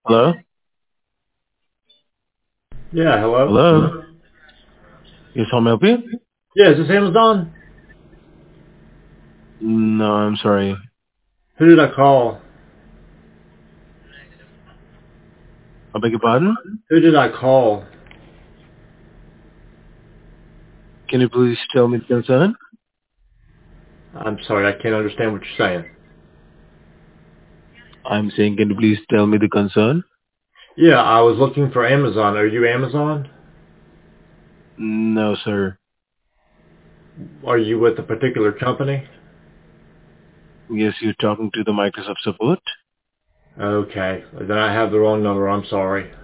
Hello? Yeah, hello? Hello? Yes, how may I help you? Yeah, is this Amazon? No, I'm sorry. Who did I call? I beg your pardon? Who did I call? Can you please tell me the concern? I'm sorry, I can't understand what you're saying. I'm saying, can you please tell me the concern? Yeah, I was looking for Amazon. Are you Amazon? No, sir. Are you with a particular company? Yes, you're talking to the Microsoft support. Okay, then I have the wrong number. I'm sorry.